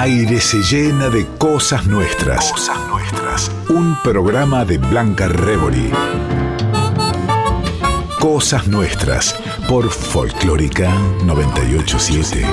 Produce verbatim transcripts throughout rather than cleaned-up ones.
aire se llena de cosas nuestras. Cosas nuestras. Un programa de Blanca Rebori. Cosas nuestras por Folclórica noventa y ocho punto siete.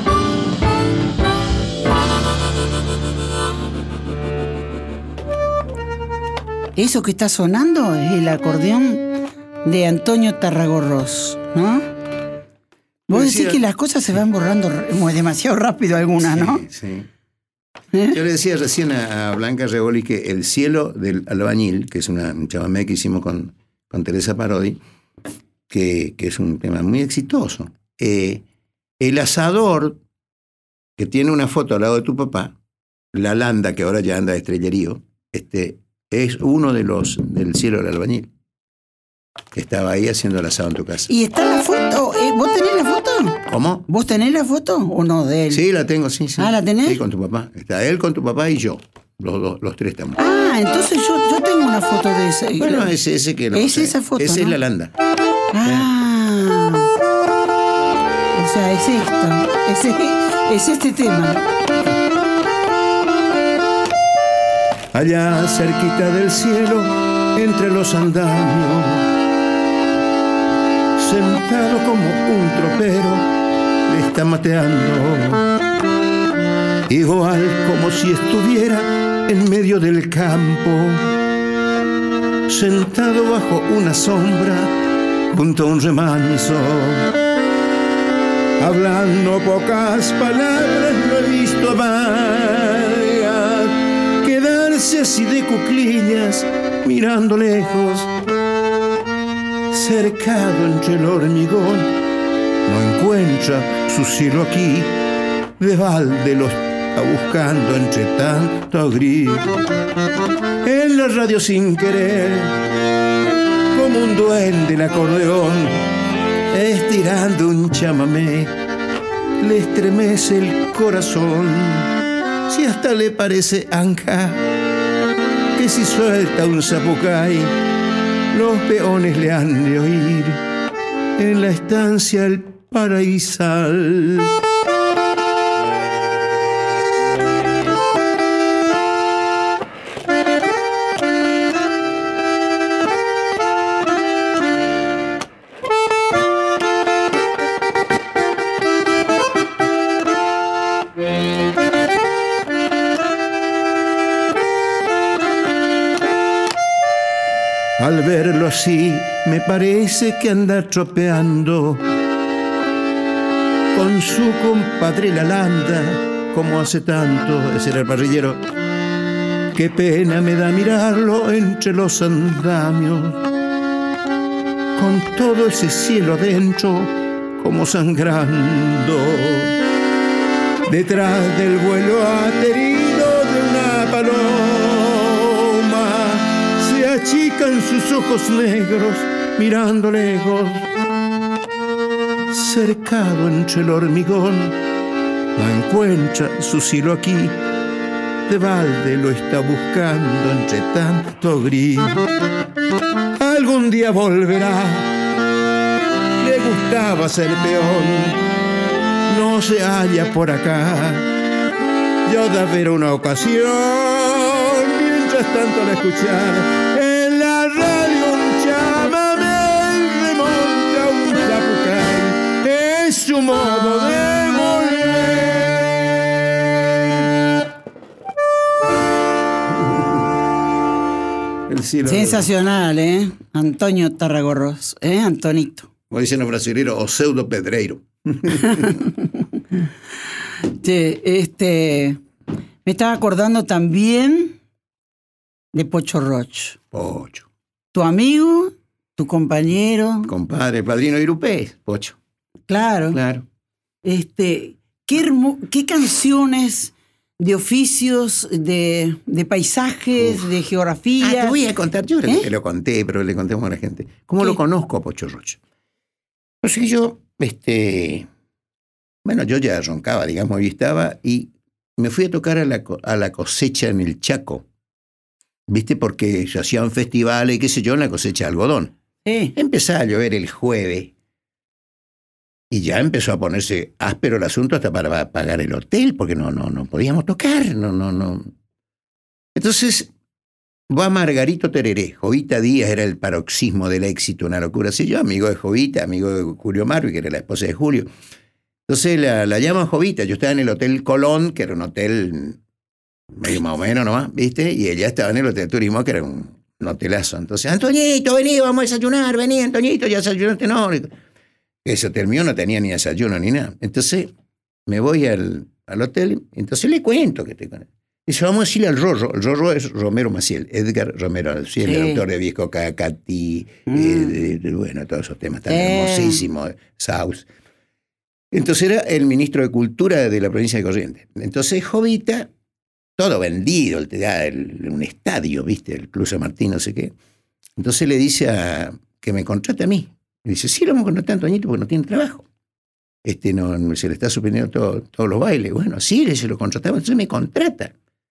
Eso que está sonando es el acordeón de Antonio Tarragorros, ¿no? Vos decís decía, que las cosas se van borrando demasiado rápido algunas, ¿no? Sí, sí. ¿Eh? Yo le decía recién a Blanca Rebori que El cielo del albañil, que es una, un chamamé que hicimos con, con Teresa Parodi, que, que es un tema muy exitoso. Eh, el asador, que tiene una foto al lado de tu papá, la Landa, que ahora ya anda de estrellerío, este, es uno de los del cielo del albañil, que estaba ahí haciendo el asado en tu casa. ¿Y está la foto? Eh, ¿Vos tenés la foto? ¿Cómo? ¿Vos tenés la foto o no de él? Sí, la tengo, sí, sí. Ah, ¿la tenés? Sí, con tu papá. Está él con tu papá y yo. Los, los, los tres estamos. Ah, entonces yo, yo tengo una foto de esa. Bueno, es ese que lo Es esa foto, Esa ¿no? es la Landa. Ah. O sea, es esto. Es, es este tema. Allá cerquita del cielo, entre los andamios, sentado como un tropero, le está mateando, igual como si estuviera en medio del campo, sentado bajo una sombra, junto a un remanso, hablando pocas palabras, lo he visto amar, quedarse así de cuclillas, mirando lejos, cercado entre el hormigón, no encuentra su cielo aquí, de balde lo está buscando entre tanto gris. En la radio sin querer, como un duende el acordeón, estirando un chamamé, le estremece el corazón. Si hasta le parece anja, que si suelta un zapucay, los peones le han de oír en la estancia el paraísal. Al verlo así, me parece que anda tropeando con su compadre la Landa, como hace tanto. Ese era el parrillero. Qué pena me da mirarlo entre los andamios, con todo ese cielo adentro, como sangrando, detrás del vuelo aterido de una paloma. Achican sus ojos negros, mirando lejos, cercado entre el hormigón, no encuentra su cielo aquí, de balde lo está buscando entre tanto gris. Algún día volverá, le gustaba ser peón, no se halla por acá, yo de haber una ocasión, mientras tanto al escuchar su modo de volver. El cielo. Sensacional, ¿eh? Antonio Tarragorros, ¿eh? Antonito. Como dicen los brasileños, o pseudo pedreiro. Sí, este, me estaba acordando también de Pocho Roch. Pocho. Tu amigo, tu compañero. Compadre, padrino Irupé, Pocho. Claro. Claro. Este, qué, hermo, qué canciones de oficios, de, de paisajes, Uf. de geografía. Ah, te voy a contar, yo ¿Eh? te lo conté, pero le contemos a la gente. ¿Cómo ¿Qué? Lo conozco a Pocho Roch? No sé, yo, este, bueno, yo ya roncaba, digamos, y estaba, y me fui a tocar a la, a la cosecha en el Chaco, ¿viste? Porque se hacían festivales, qué sé yo, en la cosecha de algodón. Sí. Empezaba a llover el jueves. Y ya empezó a ponerse áspero el asunto hasta para pagar el hotel, porque no, no, no podíamos tocar, no, no, no. Entonces va Margarito Tereré. Jovita Díaz era el paroxismo del éxito, una locura así. Yo, amigo de Jovita, amigo de Julio Marvi, que era la esposa de Julio. Entonces la, la llaman Jovita. Yo estaba en el Hotel Colón, que era un hotel medio más o menos nomás, ¿viste? Y ella estaba en el Hotel Turismo, que era un, un hotelazo. Entonces, Antoñito, vení, vamos a desayunar, vení, Antoñito, ya desayunaste, no. Ese hotel mío no tenía ni desayuno ni nada. Entonces me voy al, al hotel, entonces le cuento que estoy con él. Dice, vamos a decirle al Rorro. El Rorro es Romero Maciel, Edgar Romero Maciel, sí. El autor de Viejo Cacati, mm. eh, de, de, bueno, todos esos temas tan eh. hermosísimos, Saus. Entonces era el ministro de Cultura de la provincia de Corrientes. Entonces Jovita, todo vendido, el, el, un estadio, ¿viste? El Club San Martín, no sé qué. Entonces le dice a, que me contrate a mí. Y dice, sí, lo vamos a contratar a Antoñito porque no tiene trabajo. Este no, se le está suspendiendo todo, todos los bailes. Bueno, sí, se lo contrataba, entonces me contrata.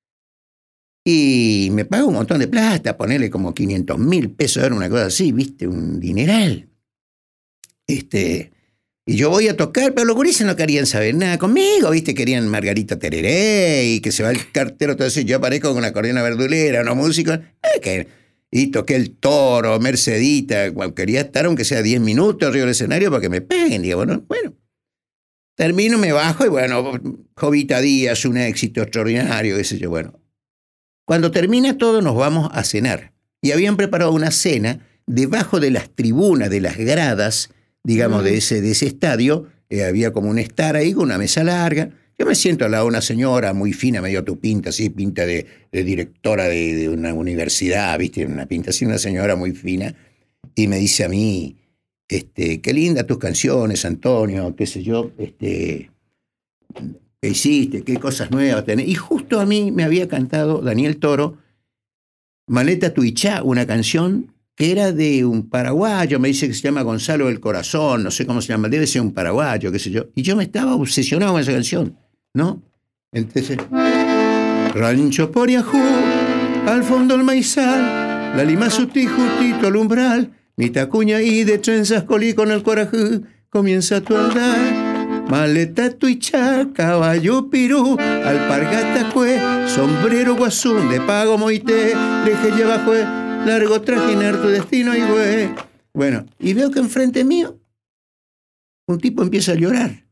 Y me paga un montón de plata, ponerle como quinientos mil pesos, era una cosa así, ¿viste? Un dineral. Este, y yo voy a tocar, pero los gurises no querían saber nada conmigo, ¿viste? Querían Margarita Tereré y que se va el cartero, todo eso. Yo aparezco con una acordeona verdulera, unos músicos. Eh, que, y toqué el Toro, Mercedita. Bueno, quería estar, aunque sea diez minutos arriba del escenario para que me peguen. Digo, bueno, bueno. Termino, me bajo y bueno, Jovita Díaz, un éxito extraordinario, qué sé yo, bueno. Cuando termina todo nos vamos a cenar. Y habían preparado una cena debajo de las tribunas, de las gradas, digamos, mm. de, ese, de ese estadio. Eh, había como un estar ahí con una mesa larga. Yo me siento al lado de una señora muy fina, medio tu pinta, así, pinta de, de directora de, de una universidad, ¿viste? Una pinta así, una señora muy fina. Y me dice a mí, este, qué lindas tus canciones, Antonio, qué sé yo, este... ¿qué hiciste? ¿Qué cosas nuevas tenés? Y justo a mí me había cantado Daniel Toro, Maleta Tuichá, una canción que era de un paraguayo, me dice que se llama Gonzalo del Corazón, no sé cómo se llama, debe ser un paraguayo, qué sé yo. Y yo me estaba obsesionado con esa canción, ¿no? Entonces, Rancho Poriajú, al fondo el maizal, la lima sutil justito al umbral, mi tacuña y de trenzas colí con el coraje, comienza tu andar. Maleta Tuichá, caballo pirú, alpargata jue, sombrero guasún, de pago moité, deje lleva jue, largo trajinar tu destino y güey. Bueno, y veo que enfrente mío un tipo empieza a llorar.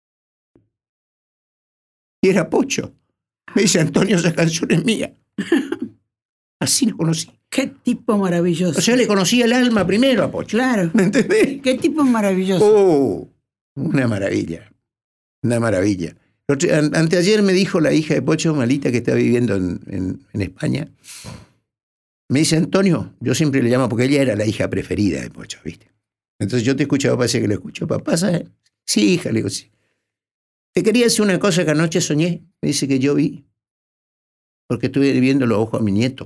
Y era Pocho. Me dice, Antonio, esa canción es mía. Así lo conocí. Qué tipo maravilloso. O sea, le conocí el alma primero a Pocho. Claro. ¿Me entendés? Qué tipo maravilloso. Oh, una maravilla. Una maravilla. Anteayer me dijo la hija de Pocho, Malita, que está viviendo en, en, en España. Me dice, Antonio, yo siempre le llamo porque ella era la hija preferida de Pocho, ¿viste? Entonces yo te escucho, papá, sé que lo escucho. Papá, ¿sabes? Sí, hija, le digo, sí. Te quería decir una cosa que anoche soñé. Me dice que yo vi, porque estuve viendo los ojos a mi nieto.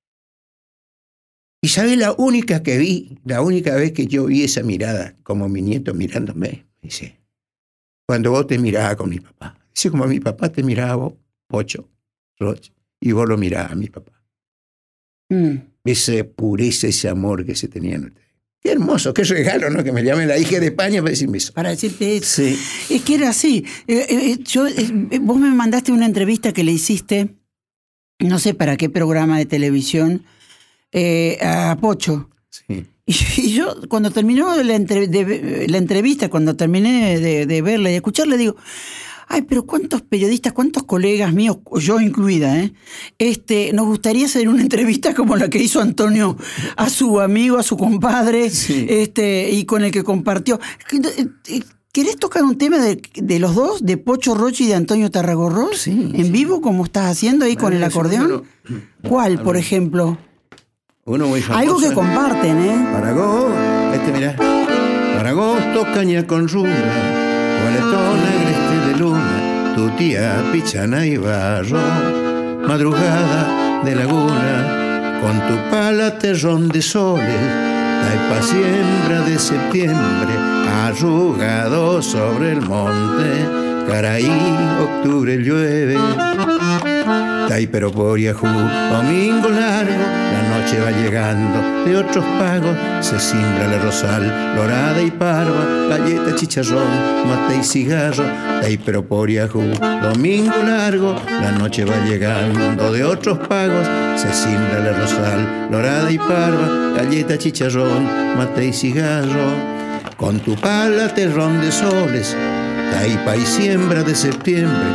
Y ¿sabes la única que vi? La única vez que yo vi esa mirada, como mi nieto mirándome, dice, cuando vos te mirabas con mi papá. Dice, como mi papá te miraba a vos, Pocho, Roche, y vos lo mirabas a mi papá. Mm. Esa pureza, ese amor que se tenían ustedes. Qué hermoso, qué regalo, ¿no? Que me llame la hija de España para decirme eso. Para decirte eso. Sí. Es que era así. Eh, eh, yo, eh, vos me mandaste una entrevista que le hiciste, no sé para qué programa de televisión, eh, a Pocho. Sí. Y yo, cuando terminó la, entre, de, la entrevista, cuando terminé de, de verla y de escucharla, digo, ay, pero cuántos periodistas, cuántos colegas míos, yo incluida, ¿eh? Este, nos gustaría hacer una entrevista como la que hizo Antonio a su amigo, a su compadre, sí. este, y con el que compartió. ¿Querés tocar un tema de, de los dos, de Pocho Roche y de Antonio Tarragorros? Sí, en sí. vivo, como estás haciendo ahí bueno, con el acordeón. Bueno, ¿cuál, por ejemplo? Uno muy famoso. Algo que comparten, ¿eh? Paragó, este mirá. Para agosto, caña con runa, boletón agreste de luna, tu tía pichana y barro, madrugada de laguna, con tu pala terrón de soles, taipa siembra de septiembre, arrugado sobre el monte, Caraí, octubre llueve. Taipero Poriajú, domingo largo, la noche va llegando, de otros pagos se simbra el rosal, dorada y parva, galleta, chicharrón, mate y cigarro, teiperoporiajú. Domingo largo, la noche va llegando, de otros pagos se simbra el rosal, dorada y parva, galleta, chicharrón, mate y cigarro. Con tu pala terrón de soles, taipa y siembra de septiembre,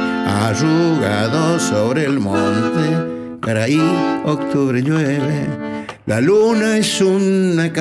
arrugado sobre el monte, Caraí, octubre llueve. La luna es una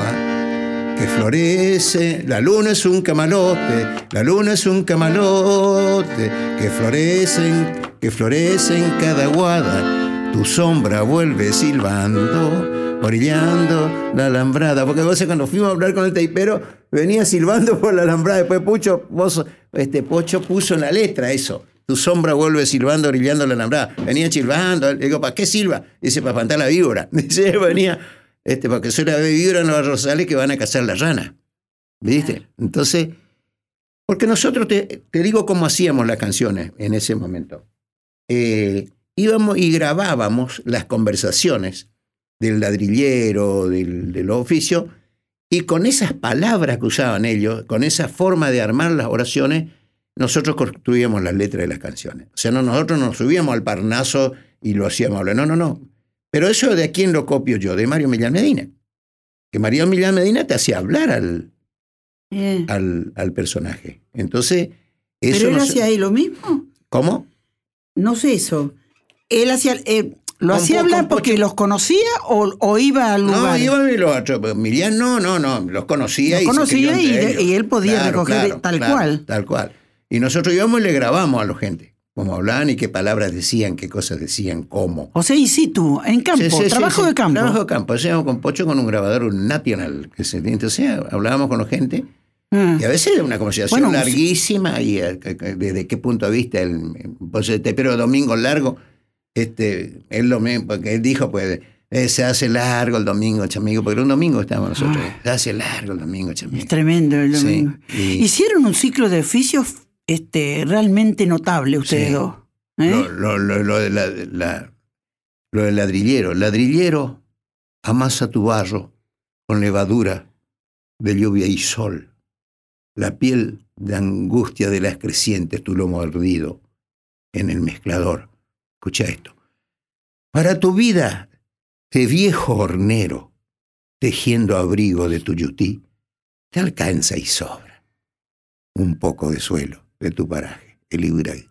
canoa que florece, la luna es un camalote, la luna es un camalote que florece en, que florece en cada aguada. Tu sombra vuelve silbando, orillando la alambrada. Porque vos cuando fuimos a hablar con el taipero, venía silbando por la alambrada. Después Pucho, vos, este, Pocho puso en la letra eso. Tu sombra vuelve silbando, orillando la alambrada. Venía silbando. Le digo, ¿para qué silba? Dice, para espantar la víbora. Dice, venía, este, porque soy la víbora en los rosales que van a cazar la rana. ¿Viste? Entonces, porque nosotros, te, te digo cómo hacíamos las canciones en ese momento. Eh, íbamos y grabábamos las conversaciones del ladrillero, del, del oficio, y con esas palabras que usaban ellos, con esa forma de armar las oraciones, nosotros construíamos las letras de las canciones. O sea, no, nosotros nos subíamos al Parnaso y lo hacíamos hablar. No, no, no. Pero eso de quién lo copio yo, de Mario Millán Medina. Que Mario Millán Medina te hacía hablar al, eh. al, al personaje. Entonces, eso. ¿Pero él no hacía se... ahí lo mismo? ¿Cómo? No sé eso. Él hacía... Eh... ¿Lo hacía hablar porque los conocía o, o iba al lugar? No, iba y los otros. Millán no, no, no, los conocía. Los y conocía y, de, y él podía claro, recoger claro, tal claro, cual. Tal cual. Y nosotros íbamos y le grabamos a la gente, cómo hablaban y qué palabras decían, qué cosas decían, cómo. O sea, y sí tú, en campo, sí, sí, trabajo sí, de sí, campo. Trabajo de campo. Hacíamos con Pocho con un grabador, un National. Que se, entonces hablábamos con la gente. Ah. Y a veces era una conversación bueno, larguísima y desde qué punto de vista, el, pues, este, pero domingo largo. Este, él lo mismo, porque él dijo, pues, eh, se hace largo el domingo, chamigo, porque era un domingo estábamos nosotros, ah. se hace largo el domingo, chamigo. Es tremendo el domingo. Sí, y... Hicieron un ciclo de oficios este, realmente notable ustedes sí. dos. ¿Eh? Lo, lo, lo, lo, de la, la, lo del ladrillero. Ladrillero amasa tu barro con levadura de lluvia y sol. La piel de angustia de las crecientes, tu lomo ardido en el mezclador. Escucha esto. Para tu vida de viejo hornero, tejiendo abrigo de tu yutí, te alcanza y sobra un poco de suelo de tu paraje, el Ibraí.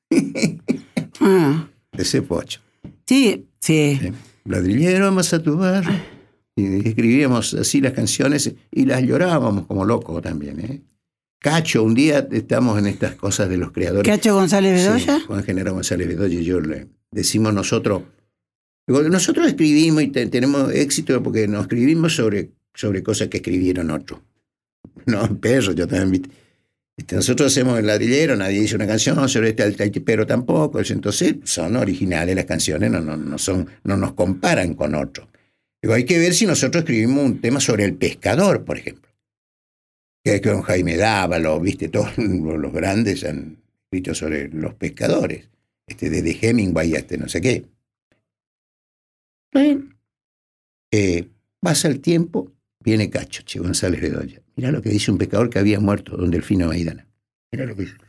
ah. Ese Pocho. Sí, sí. ¿Sí? Ladrillero, amasa tu barro. Y escribíamos así las canciones y las llorábamos como locos también, ¿eh? Cacho, un día estamos en estas cosas de los creadores. ¿Cacho González Bedoya? Sí, Juan General González Bedoya y yo le decimos nosotros. Nosotros escribimos y te, tenemos éxito porque nos escribimos sobre, sobre cosas que escribieron otros. No, perro, yo también. Este, nosotros hacemos el ladrillero, nadie dice una canción sobre este el taipero tampoco. Entonces son originales las canciones, no, no, no, son, no nos comparan con otros. Digo, hay que ver si nosotros escribimos un tema sobre el pescador, por ejemplo. Que con Jaime Dávalo, viste, todos los grandes han escrito sobre los pescadores, este, desde Hemingway hasta no sé qué. Bueno, eh, pasa el tiempo, viene Cacho, Che González Bedoya. Mirá lo que dice un pescador que había muerto, don Delfino Maidana. Mirá lo que dice.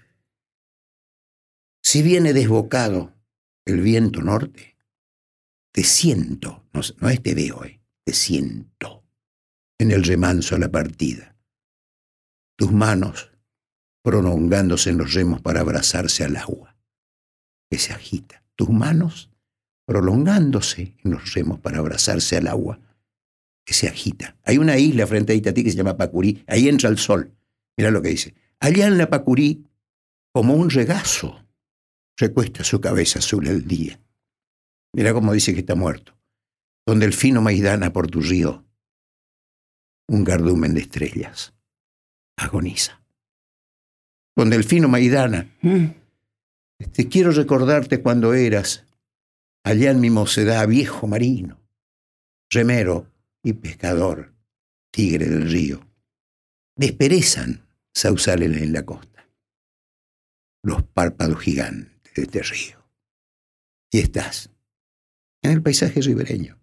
Si viene desbocado el viento norte, te siento, no, no es te veo, eh, te siento en el remanso a la partida. Tus manos prolongándose en los remos para abrazarse al agua que se agita. Tus manos prolongándose en los remos para abrazarse al agua que se agita. Hay una isla frente a Itatí que se llama Pacurí. Ahí entra el sol. Mira lo que dice. Allá en la Pacurí, como un regazo, recuesta su cabeza azul el día. Mira cómo dice que está muerto. Donde el fino Maidana por tu río, un cardumen de estrellas agoniza. Con Delfino Maidana, mm. te quiero recordarte cuando eras, allá en mi mocedad, viejo marino, remero y pescador, tigre del río. Desperezan sausales en la costa, los párpados gigantes de este río. Y estás en el paisaje ribereño,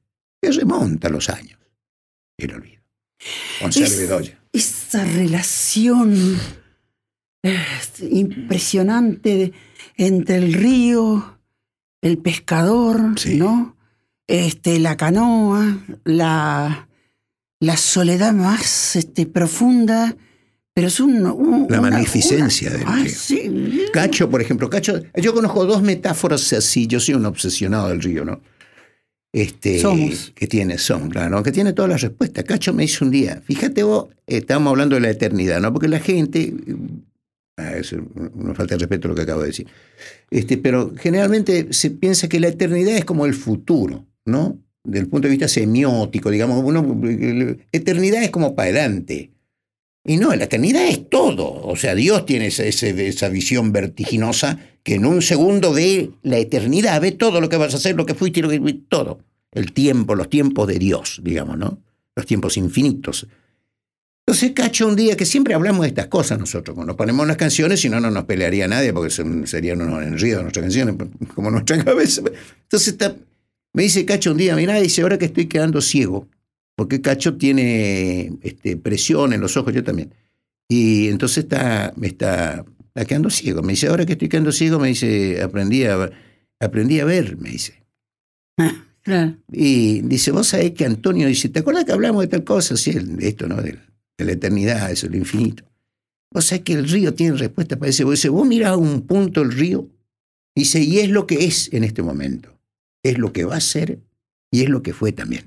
que remonta los años. El olvido. González Bedoya. Esa relación eh, impresionante de, entre el río, el pescador, sí. ¿no? Este, la canoa, la, la soledad más este, profunda, pero es un... un la una, magnificencia una, del ay, río. Sí. Cacho, por ejemplo, Cacho, yo conozco dos metáforas así, yo soy un obsesionado del río, ¿no? Este, Somos. Que tiene, son, claro, que tiene todas las respuestas. Cacho me dice un día, fíjate vos, estábamos hablando de la eternidad, ¿no? Porque la gente, ah, eso, no falta de respeto a lo que acabo de decir, este, pero generalmente se piensa que la eternidad es como el futuro, ¿no? Desde el punto de vista semiótico, digamos, uno, eternidad es como para adelante. Y no, la eternidad es todo. O sea, Dios tiene esa, esa visión vertiginosa que en un segundo ve la eternidad, ve todo lo que vas a hacer, lo que fuiste y lo que fuiste, todo. El tiempo, los tiempos de Dios, digamos, ¿no? Los tiempos infinitos. Entonces, Cacho, un día que siempre hablamos de estas cosas nosotros, cuando nos ponemos las canciones, si no, no nos pelearía nadie, porque serían unos enredos nuestras canciones, como nuestra cabeza. Entonces, está, me dice Cacho un día, mirá, dice, ahora que estoy quedando ciego, porque Cacho tiene este, presión en los ojos, yo también. Y entonces está, me está, está quedando ciego. Me dice, ahora que estoy quedando ciego, me dice, aprendí a, aprendí a ver, me dice. Ah, claro. Y dice, vos sabés que Antonio dice, ¿te acuerdas que hablamos de tal cosa? Sí, de esto, ¿no? De, de la eternidad, eso, el infinito. Vos sabés que el río tiene respuesta para eso. Vos dice, vos mirás a un punto el río, dice, y es lo que es en este momento. Es lo que va a ser y es lo que fue también.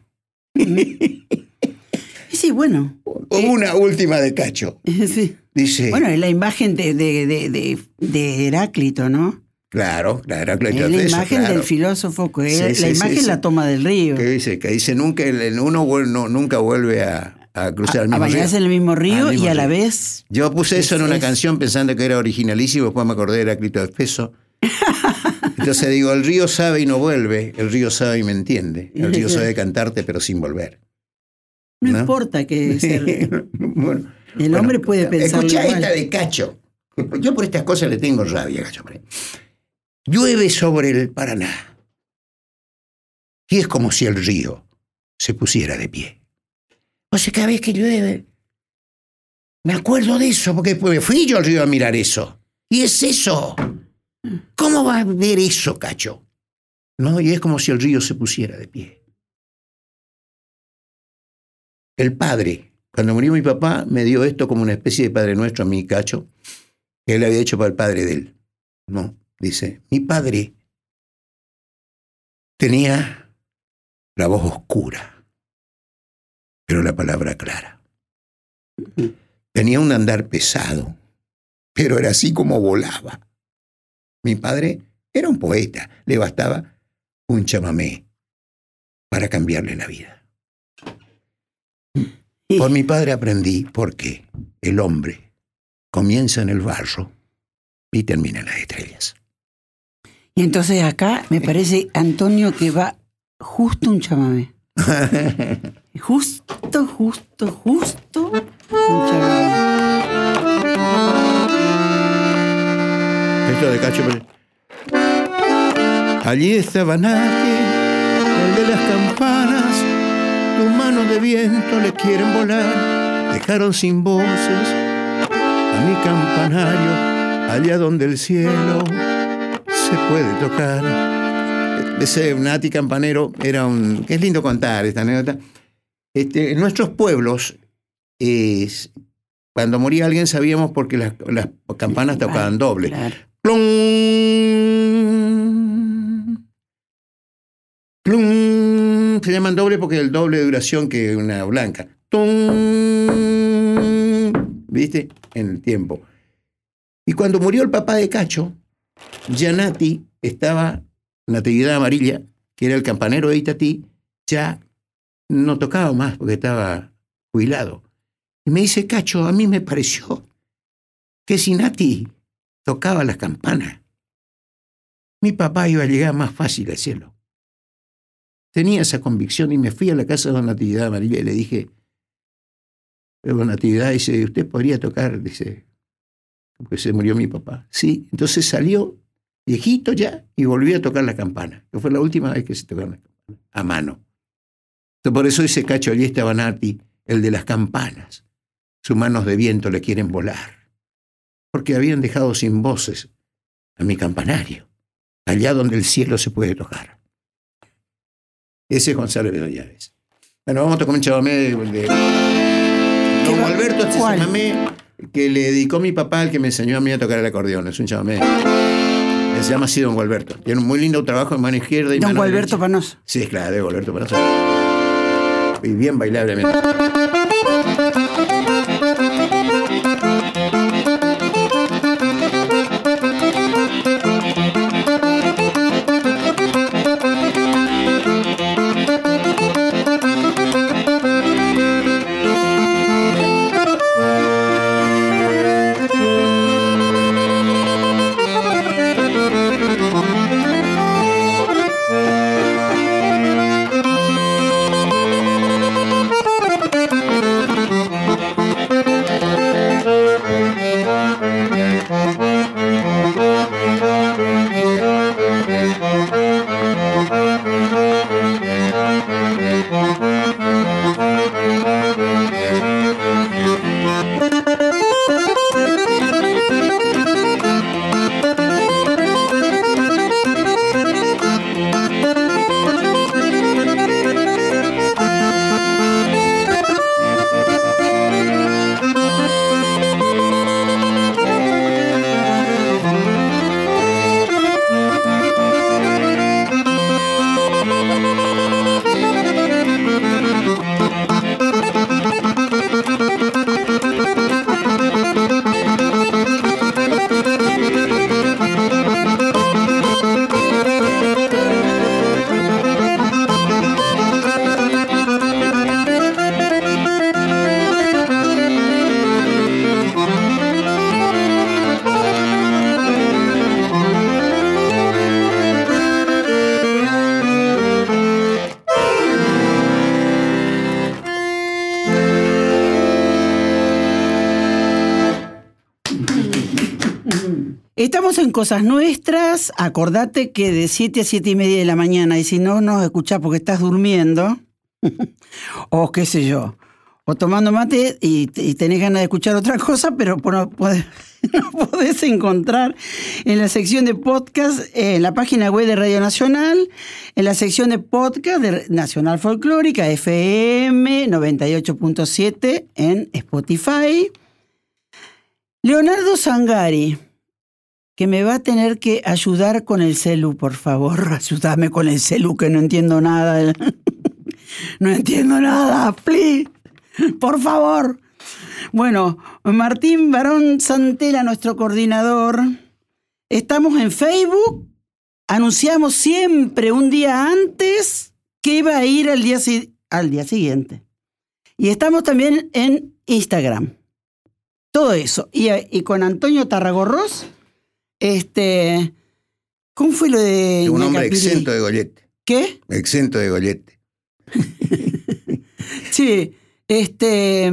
Sí, bueno. Una eh, última de Cacho. Sí. Dice. Bueno, es la imagen de, de, de, de, de Heráclito, ¿no? Claro, la Heráclito. Es la eso, imagen claro. del filósofo, que sí, la sí, imagen sí, la sí. toma del río. Que dice, que dice nunca, uno no, nunca vuelve a, a cruzar a, el mismo a bañarse río. en el mismo río mismo y a río. la vez. Yo puse eso es, en una es... canción pensando que era originalísimo, después me acordé de Heráclito de Espeso. Entonces digo, el río sabe y no vuelve, el río sabe y me entiende, el río sabe cantarte pero sin volver. No, ¿no? importa que ser... bueno, el bueno, hombre puede pensar escuchá igual. esta de Cacho. Yo por estas cosas le tengo rabia, Cacho. Llueve sobre el Paraná y es como si el río se pusiera de pie. O sea, cada vez que llueve me acuerdo de eso, porque fui yo al río a mirar eso. Y es eso. ¿Cómo va a ver eso, Cacho? No, y es como si el río se pusiera de pie. El padre, cuando murió mi papá, me dio esto como una especie de Padre Nuestro a mí, Cacho, que él había hecho para el padre de él. No, dice, mi padre tenía la voz oscura, pero la palabra clara. Tenía un andar pesado, pero era así como volaba. Mi padre era un poeta, le bastaba un chamamé para cambiarle la vida. Por mi padre aprendí por qué el hombre comienza en el barro y termina en las estrellas. Y entonces acá me parece, Antonio, que va justo un chamamé. Justo, justo, justo un chamamé. Esto de Cacho. Allí estaba Nati, el de las campanas. Tus manos de viento le quieren volar. Dejaron sin voces a mi campanario, allá donde el cielo se puede tocar. Ese Nati campanero era un... Es lindo contar esta anécdota. Este, en nuestros pueblos, eh, cuando moría alguien sabíamos porque las, las campanas tocaban doble. Claro. ¡Plum! ¡Plum! Se llaman doble porque es el doble de duración que una blanca. ¡Tum! ¿Viste? En el tiempo. Y cuando murió el papá de Cacho, ya Nati estaba, Natividad Amarilla, que era el campanero de Itatí, ya no tocaba más porque estaba jubilado. Y me dice, Cacho, a mí me pareció que si Nati tocaba las campanas, mi papá iba a llegar más fácil al cielo. Tenía esa convicción y me fui a la casa de Don Natividad Amarilla y le dije, Don Natividad, dice, ¿usted podría tocar? Dice, porque se murió mi papá. Sí, entonces salió viejito ya y volvió a tocar la campana, que fue la última vez que se tocaron las campanas, a mano. Por eso dice Cacho Aliesta Banati, el de las campanas. Sus manos de viento le quieren volar. Porque habían dejado sin voces a mi campanario, allá donde el cielo se puede tocar. Ese es Gonzalo Bedoyares. Bueno, vamos a tocar un chamamé de... de Don Alberto, este chamamé que le dedicó mi papá, el que me enseñó a mí a tocar el acordeón. Es un chamamé que se llama así Don Gualberto. Tiene un muy lindo trabajo en mano izquierda y Don mano Gualberto derecha. Panoso. Sí, claro, de Gualberto Panoso. Y bien bailablemente. Estamos en Cosas Nuestras. Acordate que de siete a siete y media de la mañana, y si no nos escuchás porque estás durmiendo, o qué sé yo, o tomando mate y, y tenés ganas de escuchar otra cosa, pero no podés, no podés encontrar en la sección de podcast, en la página web de Radio Nacional, en la sección de podcast de Nacional Folclórica, F M noventa y ocho punto siete en Spotify. Leonardo Zangari, que me va a tener que ayudar con el celu, por favor, ayúdame con el celu, que no entiendo nada. No entiendo nada, please, por favor. Bueno, Martín Barón Santela, nuestro coordinador. Estamos en Facebook. Anunciamos siempre un día antes que iba a ir al día, al día siguiente. Y estamos también en Instagram. Todo eso. Y, y con Antonio Tarragorros, este, ¿cómo fue lo de un hombre Ñacapiri? exento de gollete. ¿Qué? Exento de gollete. Sí, este...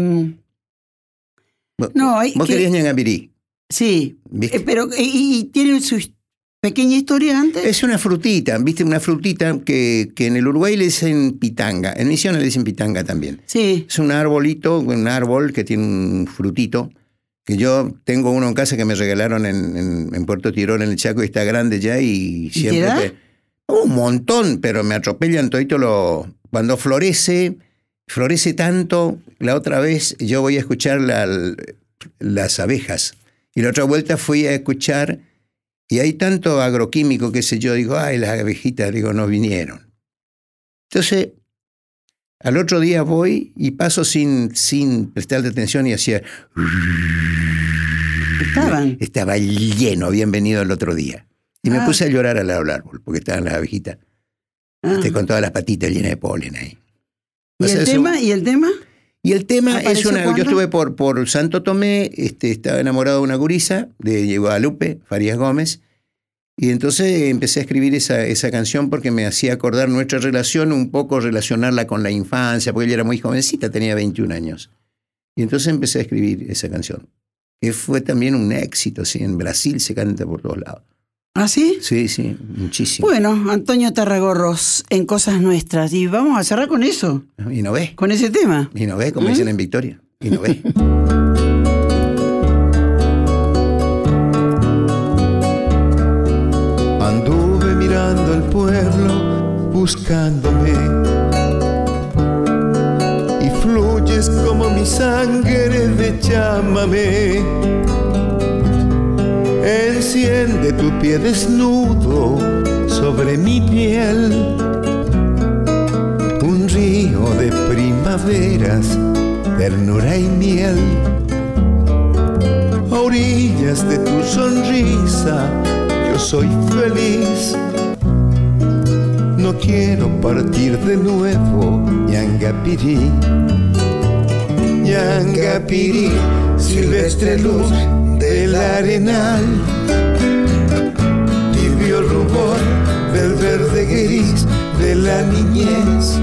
No, hay Vos que, querías Ñangapirí. Sí, ¿Viste? eh, pero y, y tiene su pequeña historia antes. Es una frutita, ¿viste? Una frutita que, que en el Uruguay le dicen pitanga. En Misiones le dicen pitanga también. Sí. Es un arbolito, un árbol que tiene un frutito. Que yo tengo uno en casa que me regalaron en, en, en Puerto Tirón, en el Chaco, y está grande ya y siempre... ¿Y te da? Te, un montón, pero me atropellan todito lo... Cuando florece, florece tanto. La otra vez yo voy a escuchar la, las abejas. Y la otra vuelta fui a escuchar, y hay tanto agroquímico, qué sé yo, digo, ay, las abejitas, digo, no vinieron. Entonces, al otro día voy y paso sin, sin prestarle atención y hacía... Estaban. Estaba lleno, habían venido el otro día. Y me Ah. puse a llorar al lado del árbol, porque estaban las abejitas. Ah. Este, con todas las patitas llenas de polen ahí. ¿Y O sea, el eso- tema? ¿Y el tema? Y el tema es ¿Apareció una... cuándo? Yo estuve por, por Santo Tomé, este, estaba enamorado de una gurisa de Guadalupe, Farías Gómez, y entonces empecé a escribir esa, esa canción porque me hacía acordar nuestra relación, un poco relacionarla con la infancia, porque ella era muy jovencita, tenía veintiún años. Y entonces empecé a escribir esa canción, que fue también un éxito, ¿sí? En Brasil se canta por todos lados. ¿Ah, sí? Sí, sí, muchísimo. Bueno, Antonio Tarragorros en Cosas Nuestras. Y vamos a cerrar con eso. Y no ves. Con ese tema. Y no ves, como ¿Mm? dicen en Victoria. Y no ves. Anduve mirando el pueblo, buscándome. Y fluyes como mi sangre de llámame. Enciende tu pie desnudo sobre mi piel, un río de primaveras, ternura y miel. A orillas de tu sonrisa yo soy feliz. No quiero partir de nuevo, Ñangapirí. Ñangapirí, silvestre luz del arenal, tibio rubor del verde gris de la niñez,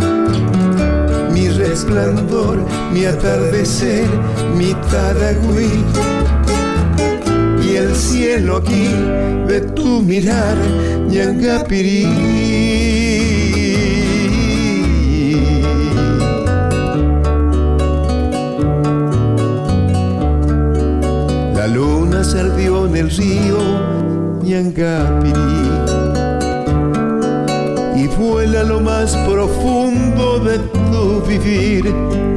mi resplandor, mi atardecer, mi Taragüí, y el cielo aquí de tu mirar, Ñangapirí. La luna se ardió en el río Ñangapirí y vuela lo más profundo de tu vivir.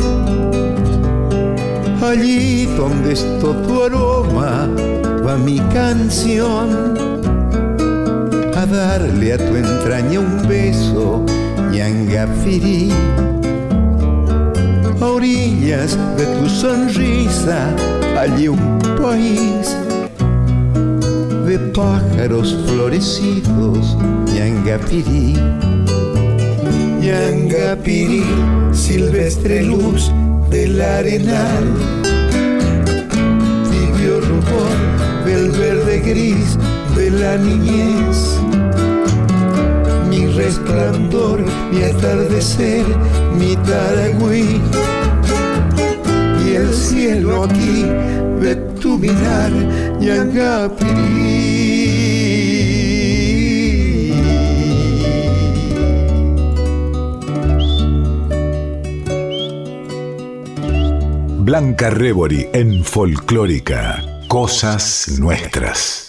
Allí donde es todo aroma va mi canción, a darle a tu entraña un beso, Ñangapirí. A orillas de tu sonrisa allí un país de pájaros florecidos, Ñangapirí. Ñangapirí, silvestre luz del arenal, tibio rubor del verde gris de la niñez, mi resplandor, mi atardecer, mi Taragüí, y el cielo aquí de tu mirar, Ñangapirí. Blanca Rebori en Folclórica, Cosas Nuestras.